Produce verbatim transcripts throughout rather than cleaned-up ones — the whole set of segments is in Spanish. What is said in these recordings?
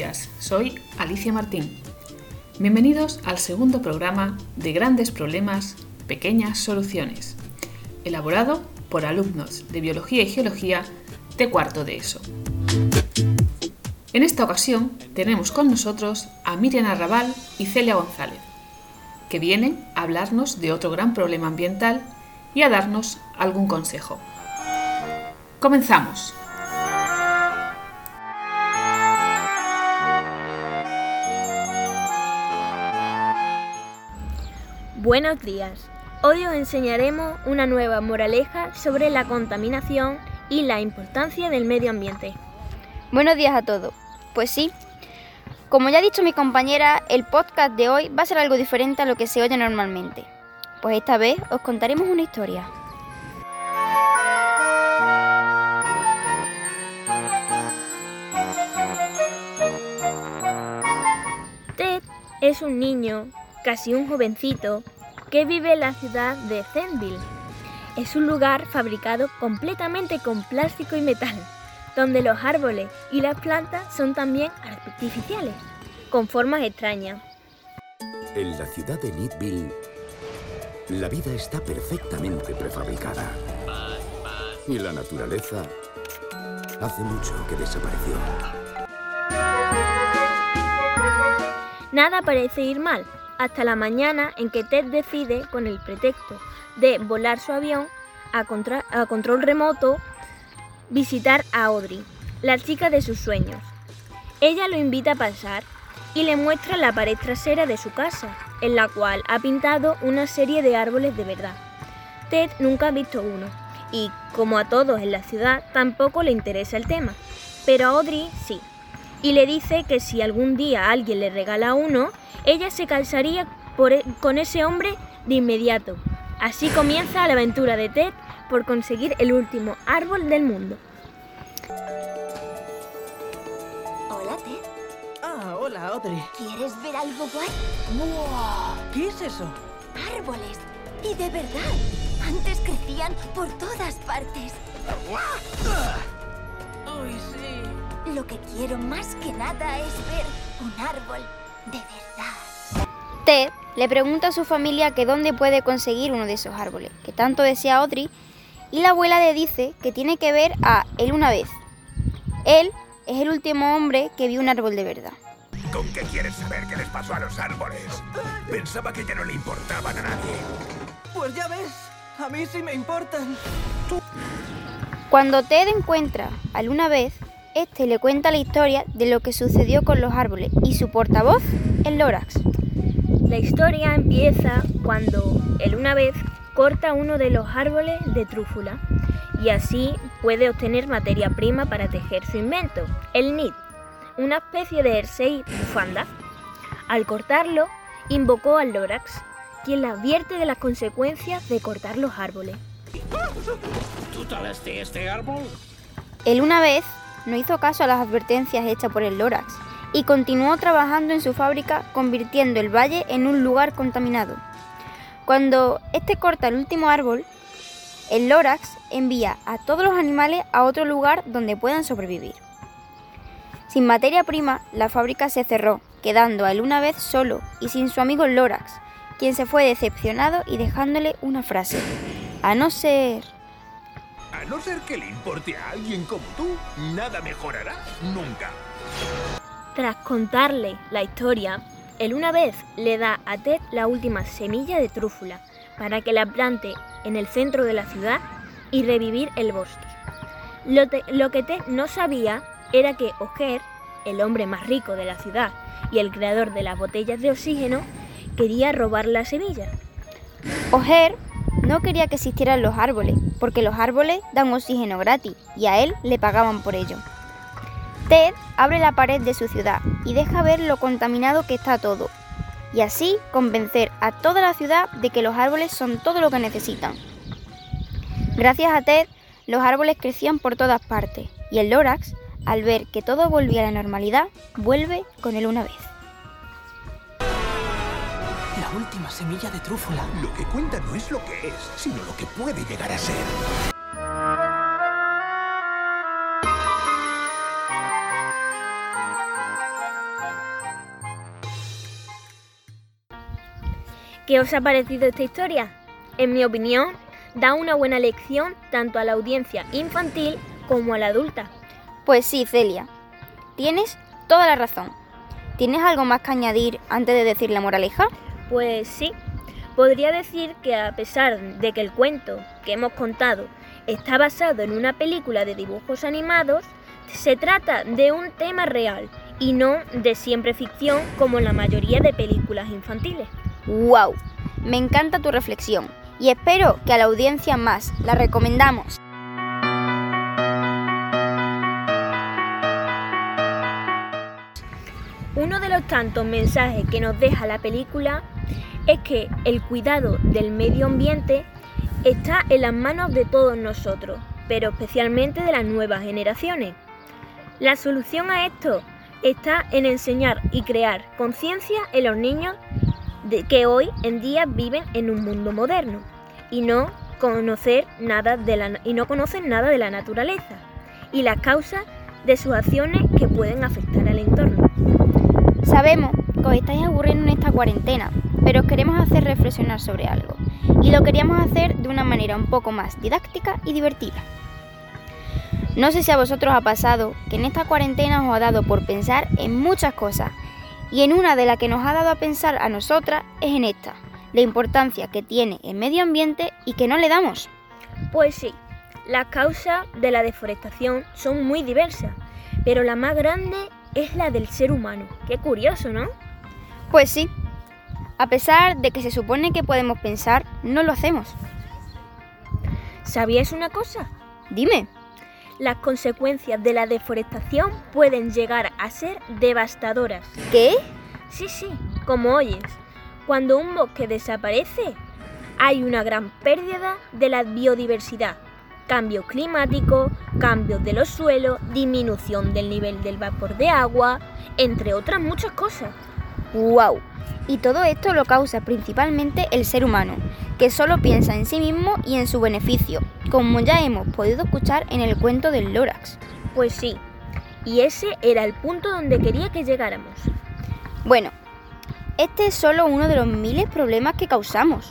días, soy Alicia Martín. Bienvenidos al segundo programa de Grandes Problemas, Pequeñas Soluciones, elaborado por alumnos de Biología y Geología de cuarto de ESO. En esta ocasión tenemos con nosotros a Miriam Arrabal y Celia González, que vienen a hablarnos de otro gran problema ambiental y a darnos algún consejo. ¡Comenzamos! Buenos días. Hoy os enseñaremos una nueva moraleja sobre la contaminación y la importancia del medio ambiente. Buenos días a todos. Pues sí, como ya ha dicho mi compañera, el podcast de hoy va a ser algo diferente a lo que se oye normalmente. Pues esta vez os contaremos una historia. Ted es un niño, casi un jovencito, que vive en la ciudad de Zenville. Es un lugar fabricado completamente con plástico y metal, donde los árboles y las plantas son también artificiales, con formas extrañas. En la ciudad de Needville, la vida está perfectamente prefabricada. Y la naturaleza hace mucho que desapareció. Nada parece ir mal, hasta la mañana en que Ted decide, con el pretexto de volar su avión a, contra- a control remoto, visitar a Audrey, la chica de sus sueños. Ella lo invita a pasar y le muestra la pared trasera de su casa, en la cual ha pintado una serie de árboles de verdad. Ted nunca ha visto uno y, como a todos en la ciudad, tampoco le interesa el tema, pero a Audrey sí, y le dice que si algún día alguien le regala uno, ella se casaría por e- con ese hombre de inmediato. Así comienza la aventura de Ted por conseguir el último árbol del mundo. Hola, Ted. Ah, hola, Audrey. ¿Quieres ver algo guay? ¡Wow! ¿Qué es eso? Árboles. Y de verdad. Antes crecían por todas partes. ¡Uy, sí! Lo que quiero más que nada es ver un árbol de verdad. Ted le pregunta a su familia que dónde puede conseguir uno de esos árboles, que tanto desea Audrey, y la abuela le dice que tiene que ver a Él una vez. Él es el último hombre que vio un árbol de verdad. ¿Con qué quieres saber qué les pasó a los árboles? Pensaba que ya no le importaban a nadie. Pues ya ves, a mí sí me importan. Cuando Ted encuentra a Él una vez, este le cuenta la historia de lo que sucedió con los árboles y su portavoz, el Lorax. La historia empieza cuando él una vez corta uno de los árboles de trúfula y así puede obtener materia prima para tejer su invento, el knit, una especie de jersey bufanda. Al cortarlo, invocó al Lorax, quien le advierte de las consecuencias de cortar los árboles. ¿Tú talaste este árbol? Él una vez no hizo caso a las advertencias hechas por el Lorax y continuó trabajando en su fábrica, convirtiendo el valle en un lugar contaminado. Cuando este corta el último árbol, el Lorax envía a todos los animales a otro lugar donde puedan sobrevivir. Sin materia prima, la fábrica se cerró, quedando a él una vez solo y sin su amigo Lorax, quien se fue decepcionado y dejándole una frase: a no ser... A no ser que le importe a alguien como tú, nada mejorará nunca. Tras contarle la historia, él una vez le da a Ted la última semilla de trúfula para que la plante en el centro de la ciudad y revivir el bosque. Lo, te, lo que Ted no sabía era que Oger, el hombre más rico de la ciudad y el creador de las botellas de oxígeno, quería robar la semilla. Oger no quería que existieran los árboles, porque los árboles dan oxígeno gratis y a él le pagaban por ello. Ted abre la pared de su ciudad y deja ver lo contaminado que está todo, y así convencer a toda la ciudad de que los árboles son todo lo que necesitan. Gracias a Ted, los árboles crecían por todas partes, y el Lorax, al ver que todo volvía a la normalidad, vuelve con él una vez. La última semilla de trúfula. Lo que cuenta no es lo que es, sino lo que puede llegar a ser. ¿Qué os ha parecido esta historia? En mi opinión, da una buena lección tanto a la audiencia infantil como a la adulta. Pues sí, Celia, tienes toda la razón. ¿Tienes algo más que añadir antes de decir la moraleja? Pues sí, podría decir que a pesar de que el cuento que hemos contado está basado en una película de dibujos animados, se trata de un tema real y no de siempre ficción como la mayoría de películas infantiles. ¡Wow! Me encanta tu reflexión y espero que a la audiencia más la recomendamos. Uno de los tantos mensajes que nos deja la película es que el cuidado del medio ambiente está en las manos de todos nosotros, pero especialmente de las nuevas generaciones. La solución a esto está en enseñar y crear conciencia en los niños de que hoy en día viven en un mundo moderno y no conocer nada de la, y no conocen nada de la naturaleza y las causas de sus acciones que pueden afectar al entorno. Sabemos que os estáis aburriendo en esta cuarentena, pero os queremos hacer reflexionar sobre algo y lo queríamos hacer de una manera un poco más didáctica y divertida. No sé si a vosotros ha pasado que en esta cuarentena os ha dado por pensar en muchas cosas y en una de las que nos ha dado a pensar a nosotras es en esta, la importancia que tiene el medio ambiente y que no le damos. Pues sí, las causas de la deforestación son muy diversas, pero la más grande es la del ser humano. Qué curioso, ¿no? Pues sí, a pesar de que se supone que podemos pensar, no lo hacemos. ¿Sabíais una cosa? Dime. Las consecuencias de la deforestación pueden llegar a ser devastadoras. ¿Qué? Sí, sí, como oyes. Cuando un bosque desaparece, hay una gran pérdida de la biodiversidad. Cambio climático, cambios de los suelos, disminución del nivel del vapor de agua, entre otras muchas cosas. ¡Wow! Y todo esto lo causa principalmente el ser humano, que solo piensa en sí mismo y en su beneficio, como ya hemos podido escuchar en el cuento del Lorax. Pues sí, y ese era el punto donde quería que llegáramos. Bueno, este es solo uno de los miles de problemas que causamos.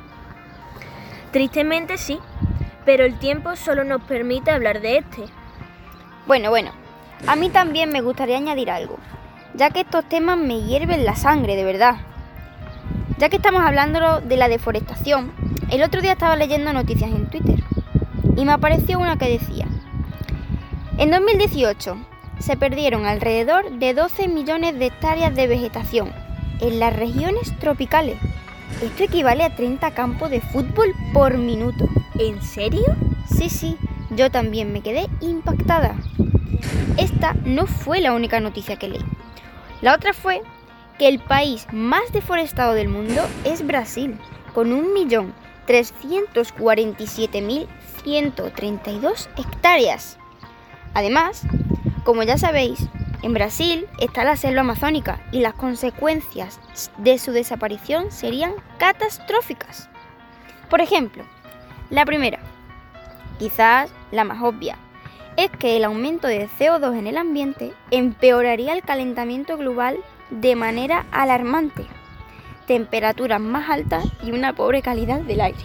Tristemente sí, pero el tiempo solo nos permite hablar de este. Bueno, bueno, a mí también me gustaría añadir algo, ya que estos temas me hierven la sangre, de verdad. Ya que estamos hablando de la deforestación, el otro día estaba leyendo noticias en Twitter y me apareció una que decía: en dos mil dieciocho se perdieron alrededor de doce millones de hectáreas de vegetación en las regiones tropicales. Esto equivale a treinta campos de fútbol por minuto. ¿En serio? Sí, sí, yo también me quedé impactada. Esta no fue la única noticia que leí. La otra fue que el país más deforestado del mundo es Brasil, con un millón trescientos cuarenta y siete mil ciento treinta y dos hectáreas. Además, como ya sabéis, en Brasil está la selva amazónica y las consecuencias de su desaparición serían catastróficas. Por ejemplo, la primera, quizás la más obvia, es que el aumento de C O dos en el ambiente empeoraría el calentamiento global de manera alarmante, temperaturas más altas y una pobre calidad del aire.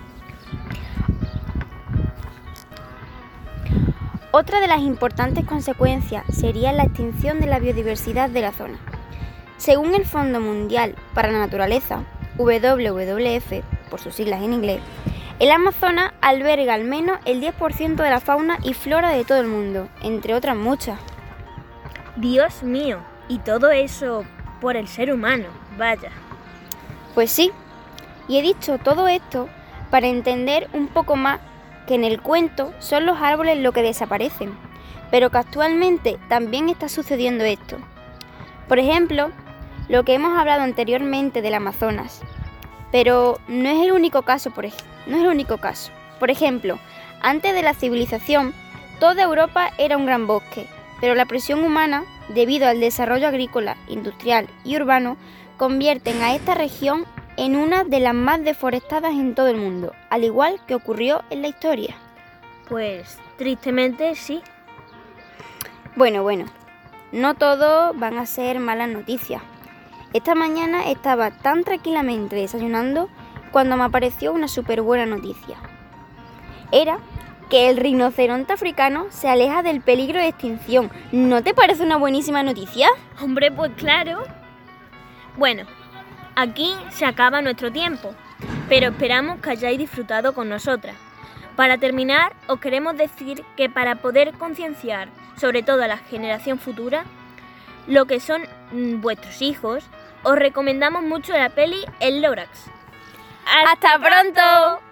Otra de las importantes consecuencias sería la extinción de la biodiversidad de la zona. Según el Fondo Mundial para la Naturaleza, W W F, por sus siglas en inglés, el Amazonas alberga al menos el diez por ciento de la fauna y flora de todo el mundo, entre otras muchas. Dios mío, y todo eso por el ser humano, vaya. Pues sí, y he dicho todo esto para entender un poco más que en el cuento son los árboles lo que desaparecen, pero que actualmente también está sucediendo esto. Por ejemplo, lo que hemos hablado anteriormente del Amazonas, pero no es el único caso, por ej- no es el único caso. Por ejemplo, antes de la civilización, toda Europa era un gran bosque, pero la presión humana, debido al desarrollo agrícola, industrial y urbano, convierten a esta región en una de las más deforestadas en todo el mundo, al igual que ocurrió en la historia. Pues tristemente sí. Bueno, bueno, no todo van a ser malas noticias. Esta mañana estaba tan tranquilamente desayunando cuando me apareció una súper buena noticia. Era que el rinoceronte africano se aleja del peligro de extinción. ¿No te parece una buenísima noticia? Hombre, pues claro. Bueno, aquí se acaba nuestro tiempo, pero esperamos que hayáis disfrutado con nosotras. Para terminar, os queremos decir que para poder concienciar, sobre todo a la generación futura, lo que son mm, vuestros hijos, os recomendamos mucho la peli El Lorax. ¡Hasta pronto!